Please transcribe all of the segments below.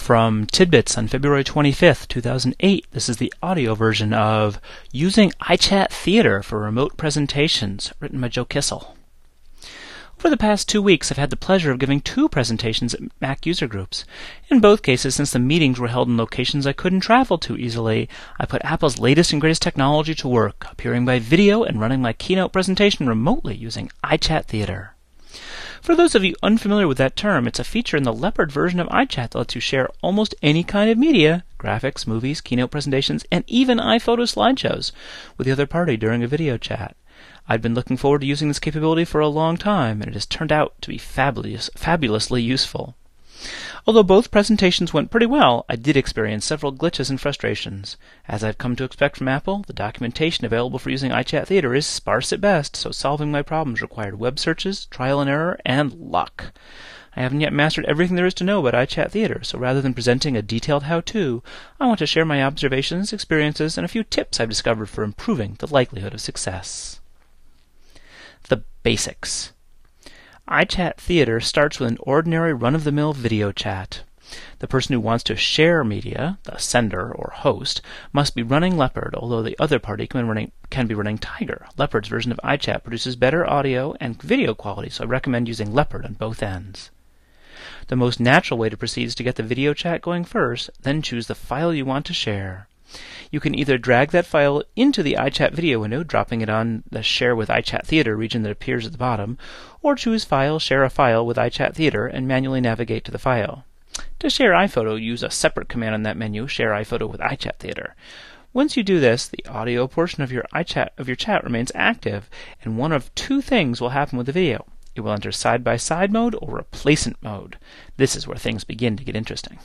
From Tidbits on February 25th, 2008, this is the audio version of Using iChat Theater for Remote Presentations, written by Joe Kissel. Over the past 2 weeks, I've had the pleasure of giving 2 presentations at Mac user groups. In both cases, since the meetings were held in locations I couldn't travel to easily, I put Apple's latest and greatest technology to work, appearing by video and running my keynote presentation remotely using iChat Theater. For those of you unfamiliar with that term, it's a feature in the Leopard version of iChat that lets you share almost any kind of media, graphics, movies, keynote presentations, and even iPhoto slideshows with the other party during a video chat. I'd been looking forward to using this capability for a long time, and it has turned out to be fabulously useful. Although both presentations went pretty well, I did experience several glitches and frustrations. As I've come to expect from Apple, the documentation available for using iChat Theater is sparse at best, so solving my problems required web searches, trial and error, and luck. I haven't yet mastered everything there is to know about iChat Theater, so rather than presenting a detailed how-to, I want to share my observations, experiences, and a few tips I've discovered for improving the likelihood of success. The basics. iChat Theater starts with an ordinary run-of-the-mill video chat. The person who wants to share media, the sender or host, must be running Leopard, although the other party can be running Tiger. Leopard's version of iChat produces better audio and video quality, so I recommend using Leopard on both ends. The most natural way to proceed is to get the video chat going first, then choose the file you want to share. You can either drag that file into the iChat video window, dropping it on the Share with iChat Theater region that appears at the bottom, or choose File, Share a File with iChat Theater, and manually navigate to the file. To share iPhoto, use a separate command on that menu, Share iPhoto with iChat Theater. Once you do this, the audio portion of your chat remains active, and one of 2 things will happen with the video. It will enter side-by-side mode or replacement mode. This is where things begin to get interesting.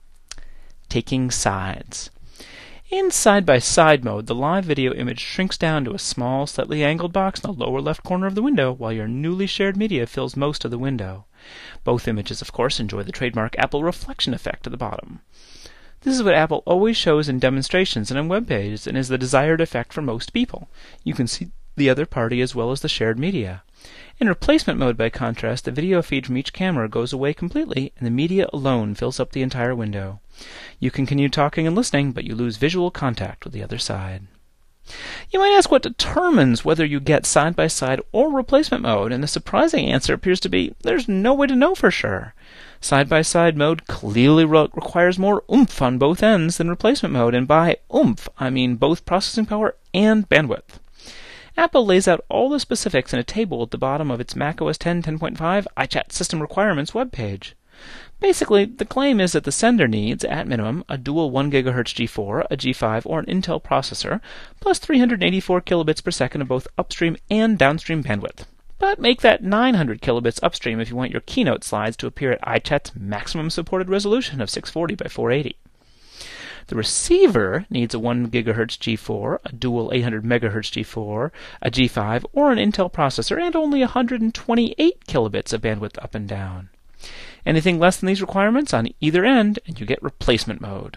Taking sides. In side-by-side mode, the live video image shrinks down to a small, slightly angled box in the lower left corner of the window, while your newly shared media fills most of the window. Both images, of course, enjoy the trademark Apple reflection effect at the bottom. This is what Apple always shows in demonstrations and on web pages, and is the desired effect for most people. You can see the other party as well as the shared media. In replacement mode, by contrast, the video feed from each camera goes away completely, and the media alone fills up the entire window. You can continue talking and listening, but you lose visual contact with the other side. You might ask what determines whether you get side-by-side or replacement mode, and the surprising answer appears to be there's no way to know for sure. Side-by-side mode clearly requires more oomph on both ends than replacement mode, and by oomph, I mean both processing power and bandwidth. Apple lays out all the specifics in a table at the bottom of its macOS 10.10.5 iChat System Requirements webpage. Basically, the claim is that the sender needs, at minimum, a dual 1 GHz G4, a G5, or an Intel processor, plus 384 kilobits per second of both upstream and downstream bandwidth. But make that 900 kilobits upstream if you want your keynote slides to appear at iChat's maximum supported resolution of 640 by 480. The receiver needs a 1 GHz G4, a dual 800 MHz G4, a G5, or an Intel processor, and only 128 kilobits of bandwidth up and down. Anything less than these requirements on either end, and you get replacement mode.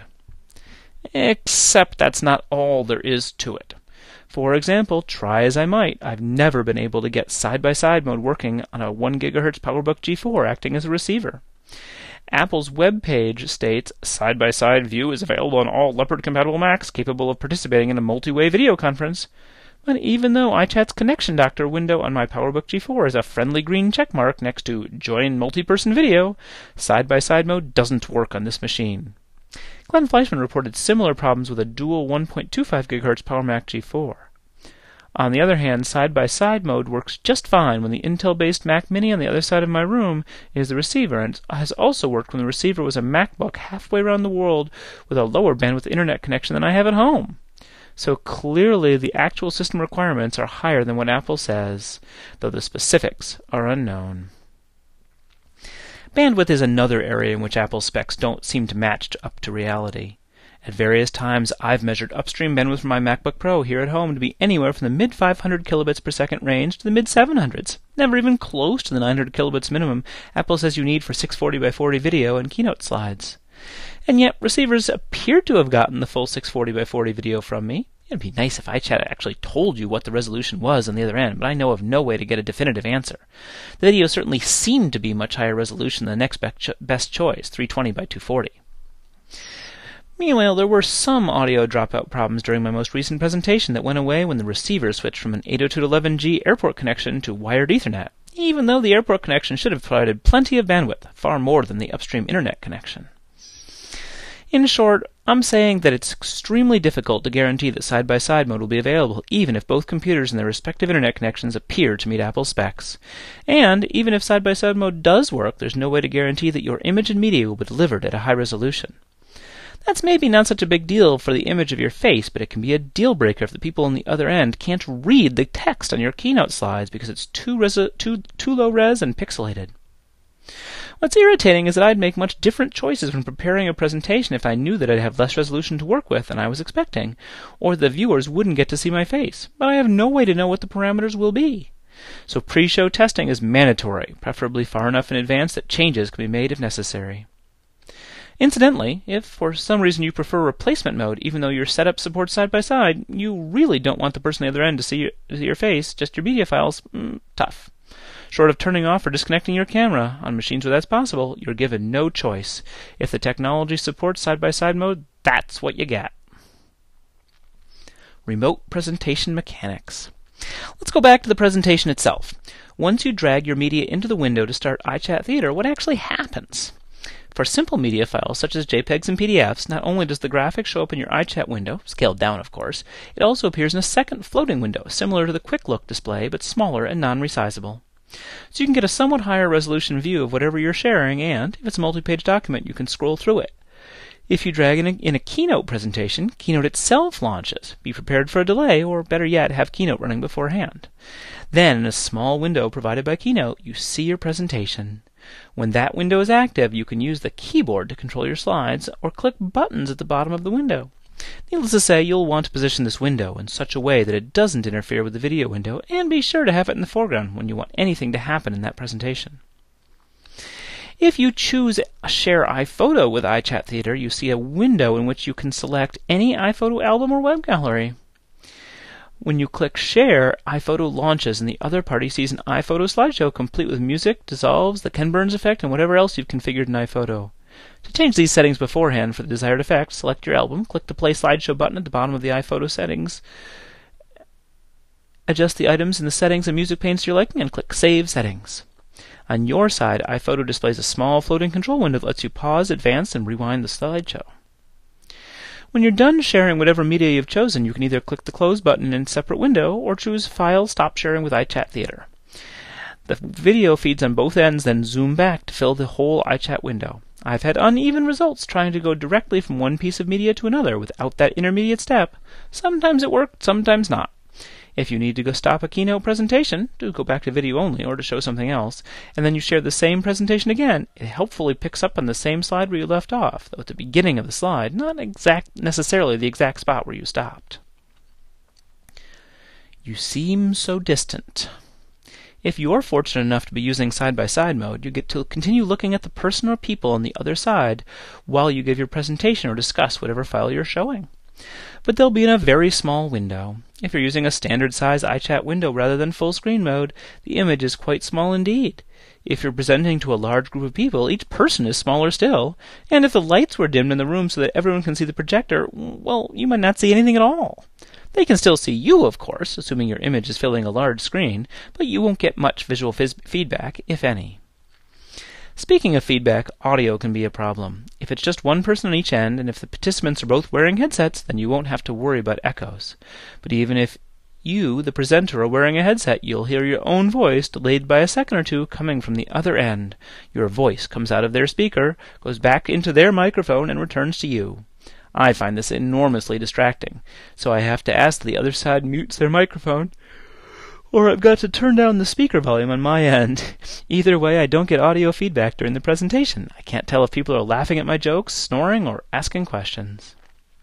Except that's not all there is to it. For example, try as I might, I've never been able to get side-by-side mode working on a 1 GHz PowerBook G4 acting as a receiver. Apple's web page states, side-by-side view is available on all Leopard-compatible Macs capable of participating in a multi-way video conference. But even though iChat's Connection Doctor window on my PowerBook G4 is a friendly green checkmark next to Join Multi-Person Video, side-by-side mode doesn't work on this machine. Glenn Fleischman reported similar problems with a dual 1.25 GHz PowerMac G4. On the other hand, side-by-side mode works just fine when the Intel-based Mac Mini on the other side of my room is the receiver, and has also worked when the receiver was a MacBook halfway around the world with a lower bandwidth internet connection than I have at home. So clearly the actual system requirements are higher than what Apple says, though the specifics are unknown. Bandwidth is another area in which Apple's specs don't seem to match up to reality. At various times, I've measured upstream bandwidth from my MacBook Pro here at home to be anywhere from the mid-500 kilobits per second range to the mid-700s, never even close to the 900 kilobits minimum Apple says you need for 640 by 40 video and keynote slides. And yet, receivers appear to have gotten the full 640 by 40 video from me. It'd be nice if iChat actually told you what the resolution was on the other end, but I know of no way to get a definitive answer. The video certainly seemed to be much higher resolution than the next best choice, 320 by 240. Meanwhile, there were some audio dropout problems during my most recent presentation that went away when the receiver switched from an 802.11g airport connection to wired Ethernet, even though the airport connection should have provided plenty of bandwidth, far more than the upstream internet connection. In short, I'm saying that it's extremely difficult to guarantee that side-by-side mode will be available, even if both computers and their respective internet connections appear to meet Apple's specs. And even if side-by-side mode does work, there's no way to guarantee that your image and media will be delivered at a high resolution. That's maybe not such a big deal for the image of your face, but it can be a deal-breaker if the people on the other end can't read the text on your keynote slides because it's too low-res and pixelated. What's irritating is that I'd make much different choices when preparing a presentation if I knew that I'd have less resolution to work with than I was expecting, or the viewers wouldn't get to see my face, but I have no way to know what the parameters will be. So pre-show testing is mandatory, preferably far enough in advance that changes can be made if necessary. Incidentally, if for some reason you prefer replacement mode even though your setup supports side-by-side, you really don't want the person on the other end to see your face, just your media files. Tough. Short of turning off or disconnecting your camera, on machines where that's possible, you're given no choice. If the technology supports side-by-side mode, that's what you get. Remote presentation mechanics. Let's go back to the presentation itself. Once you drag your media into the window to start iChat Theater, what actually happens? For simple media files such as JPEGs and PDFs, not only does the graphic show up in your iChat window, scaled down of course, it also appears in a second floating window, similar to the Quick Look display, but smaller and non-resizable. So you can get a somewhat higher resolution view of whatever you're sharing, and if it's a multi-page document, you can scroll through it. If you drag in a Keynote presentation, Keynote itself launches. Be prepared for a delay, or better yet, have Keynote running beforehand. Then, in a small window provided by Keynote, you see your presentation. When that window is active, you can use the keyboard to control your slides, or click buttons at the bottom of the window. Needless to say, you'll want to position this window in such a way that it doesn't interfere with the video window, and be sure to have it in the foreground when you want anything to happen in that presentation. If you choose Share iPhoto with iChat Theater, you see a window in which you can select any iPhoto album or web gallery. When you click Share, iPhoto launches and the other party sees an iPhoto slideshow complete with music, dissolves, the Ken Burns effect, and whatever else you've configured in iPhoto. To change these settings beforehand for the desired effect, select your album, click the Play Slideshow button at the bottom of the iPhoto settings, adjust the items in the settings and music panes to your liking, and click Save Settings. On your side, iPhoto displays a small floating control window that lets you pause, advance, and rewind the slideshow. When you're done sharing whatever media you've chosen, you can either click the Close button in a separate window or choose File, Stop Sharing with iChat Theater. The video feeds on both ends, then zoom back to fill the whole iChat window. I've had uneven results trying to go directly from one piece of media to another without that intermediate step. Sometimes it worked, sometimes not. If you need to go stop a Keynote presentation, to go back to video only or to show something else, and then you share the same presentation again, it helpfully picks up on the same slide where you left off, though at the beginning of the slide, not necessarily the exact spot where you stopped. You seem so distant. If you're fortunate enough to be using side-by-side mode, you get to continue looking at the person or people on the other side while you give your presentation or discuss whatever file you're showing. But they'll be in a very small window. If you're using a standard-size iChat window rather than full-screen mode, the image is quite small indeed. If you're presenting to a large group of people, each person is smaller still. And if the lights were dimmed in the room so that everyone can see the projector, well, you might not see anything at all. They can still see you, of course, assuming your image is filling a large screen, but you won't get much visual feedback, if any. Speaking of feedback, audio can be a problem. If it's just one person on each end, and if the participants are both wearing headsets, then you won't have to worry about echoes. But even if you, the presenter, are wearing a headset, you'll hear your own voice delayed by a second or two coming from the other end. Your voice comes out of their speaker, goes back into their microphone, and returns to you. I find this enormously distracting, so I have to ask that the other side mutes their microphone, or I've got to turn down the speaker volume on my end. Either way, I don't get audio feedback during the presentation. I can't tell if people are laughing at my jokes, snoring, or asking questions.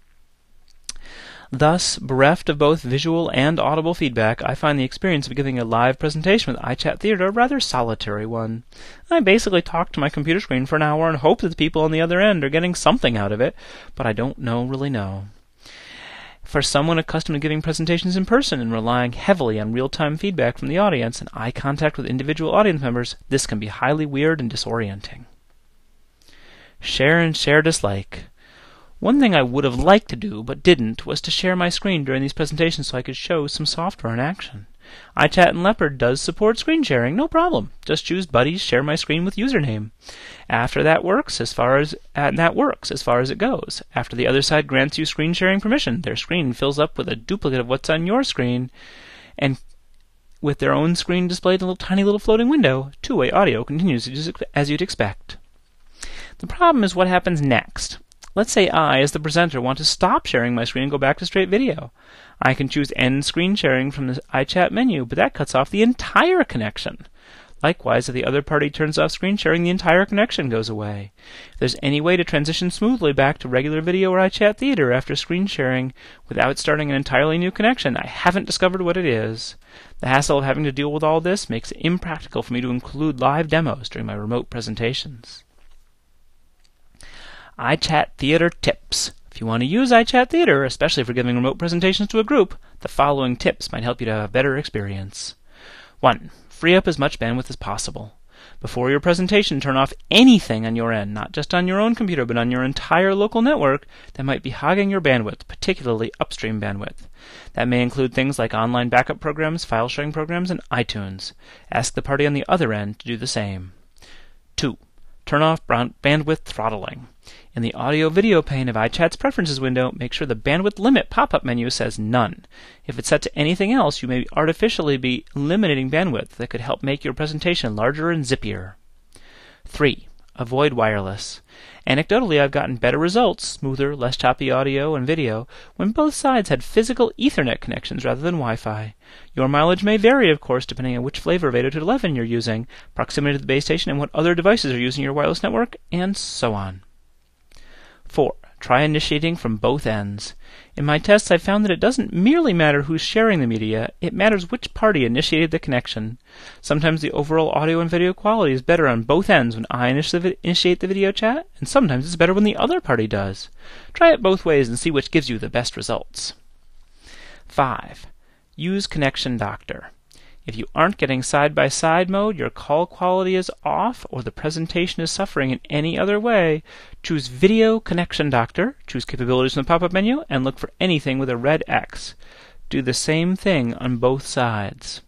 Thus, bereft of both visual and audible feedback, I find the experience of giving a live presentation with iChat Theater a rather solitary one. I basically talk to my computer screen for an hour and hope that the people on the other end are getting something out of it, but I don't really know. For someone accustomed to giving presentations in person and relying heavily on real-time feedback from the audience and eye contact with individual audience members, this can be highly weird and disorienting. Share and share dislike. One thing I would have liked to do, but didn't, was to share my screen during these presentations so I could show some software in action. iChat and Leopard does support screen sharing, no problem. Just choose Buddies, share my screen with username. After that works as far as it goes. After the other side grants you screen sharing permission, their screen fills up with a duplicate of what's on your screen, and with their own screen displayed in a tiny little floating window, two-way audio continues as you'd expect. The problem is what happens next. Let's say I, as the presenter, want to stop sharing my screen and go back to straight video. I can choose End Screen Sharing from the iChat menu, but that cuts off the entire connection. Likewise, if the other party turns off screen sharing, the entire connection goes away. If there's any way to transition smoothly back to regular video or iChat Theater after screen sharing without starting an entirely new connection, I haven't discovered what it is. The hassle of having to deal with all this makes it impractical for me to include live demos during my remote presentations. iChat Theater tips. If you want to use iChat Theater, especially for giving remote presentations to a group, the following tips might help you to have a better experience. 1. Free up as much bandwidth as possible. Before your presentation, turn off anything on your end, not just on your own computer, but on your entire local network that might be hogging your bandwidth, particularly upstream bandwidth. That may include things like online backup programs, file sharing programs, and iTunes. Ask the party on the other end to do the same. 2. Turn off bandwidth throttling. In the audio-video pane of iChat's Preferences window, make sure the bandwidth limit pop-up menu says None. If it's set to anything else, you may artificially be eliminating bandwidth that could help make your presentation larger and zippier. 3. Avoid wireless. Anecdotally, I've gotten better results, smoother, less choppy audio and video, when both sides had physical Ethernet connections rather than Wi-Fi. Your mileage may vary, of course, depending on which flavor of 802.11 you're using, proximity to the base station, and what other devices are using your wireless network, and so on. 4. Try initiating from both ends. In my tests, I found that it doesn't merely matter who's sharing the media, it matters which party initiated the connection. Sometimes the overall audio and video quality is better on both ends when I initiate the video chat, and sometimes it's better when the other party does. Try it both ways and see which gives you the best results. 5. Use Connection Doctor. If you aren't getting side-by-side mode, your call quality is off, or the presentation is suffering in any other way, choose Video Connection Doctor, choose Capabilities from the pop-up menu, and look for anything with a red X. Do the same thing on both sides.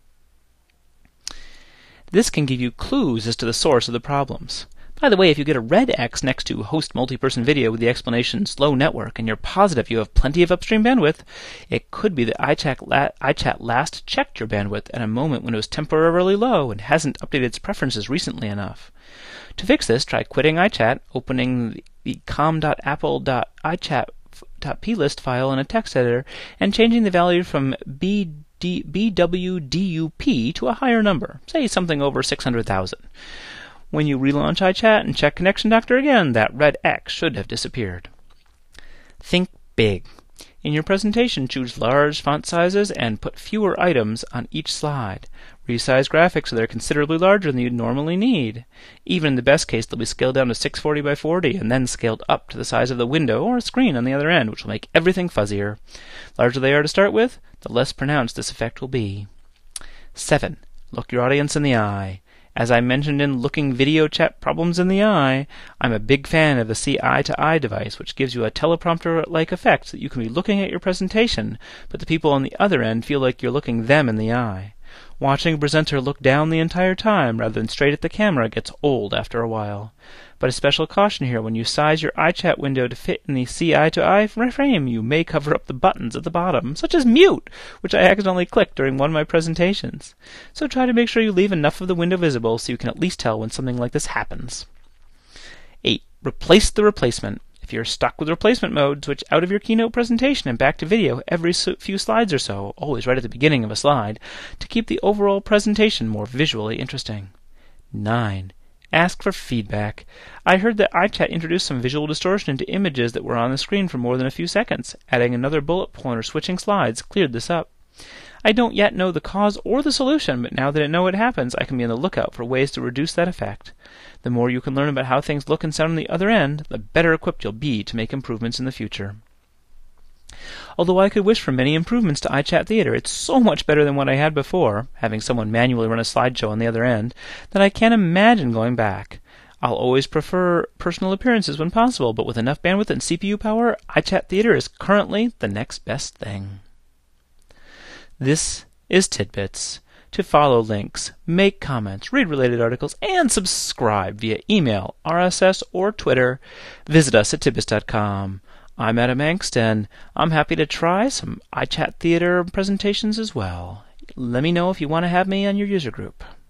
This can give you clues as to the source of the problems. By the way, if you get a red X next to Host Multi-Person Video with the explanation Slow Network, and you're positive you have plenty of upstream bandwidth, it could be that iChat last checked your bandwidth at a moment when it was temporarily low and hasn't updated its preferences recently enough. To fix this, try quitting iChat, opening the com.apple.ichat.plist file in a text editor, and changing the value from BWDUP to a higher number, say something over 600,000. When you relaunch iChat and check Connection Doctor again, that red X should have disappeared. Think big. In your presentation, choose large font sizes and put fewer items on each slide. Resize graphics so they're considerably larger than you'd normally need. Even in the best case, they'll be scaled down to 640 by 40 and then scaled up to the size of the window or screen on the other end, which will make everything fuzzier. Larger they are to start with, the less pronounced this effect will be. 7. Look your audience in the eye. As I mentioned in Looking Video Chat Problems in the Eye, I'm a big fan of the See Eye to Eye device, which gives you a teleprompter-like effect so that you can be looking at your presentation, but the people on the other end feel like you're looking them in the eye. Watching a presenter look down the entire time rather than straight at the camera gets old after a while. But a special caution here, when you size your iChat window to fit in the See Eye to Eye frame, you may cover up the buttons at the bottom, such as mute, which I accidentally clicked during one of my presentations. So try to make sure you leave enough of the window visible so you can at least tell when something like this happens. 8. Replace the replacement. If you're stuck with replacement mode, switch out of your keynote presentation and back to video every few slides or so, always right at the beginning of a slide, to keep the overall presentation more visually interesting. 9. Ask for feedback. I heard that iChat introduced some visual distortion into images that were on the screen for more than a few seconds. Adding another bullet point or switching slides cleared this up. I don't yet know the cause or the solution, but now that I know it happens, I can be on the lookout for ways to reduce that effect. The more you can learn about how things look and sound on the other end, the better equipped you'll be to make improvements in the future. Although I could wish for many improvements to iChat Theater, it's so much better than what I had before, having someone manually run a slideshow on the other end, that I can't imagine going back. I'll always prefer personal appearances when possible, but with enough bandwidth and CPU power, iChat Theater is currently the next best thing. This is Tidbits. To follow links, make comments, read related articles, and subscribe via email, RSS, or Twitter, visit us at tidbits.com. I'm Adam Engst, and I'm happy to try some iChat Theater presentations as well. Let me know if you want to have me on your user group.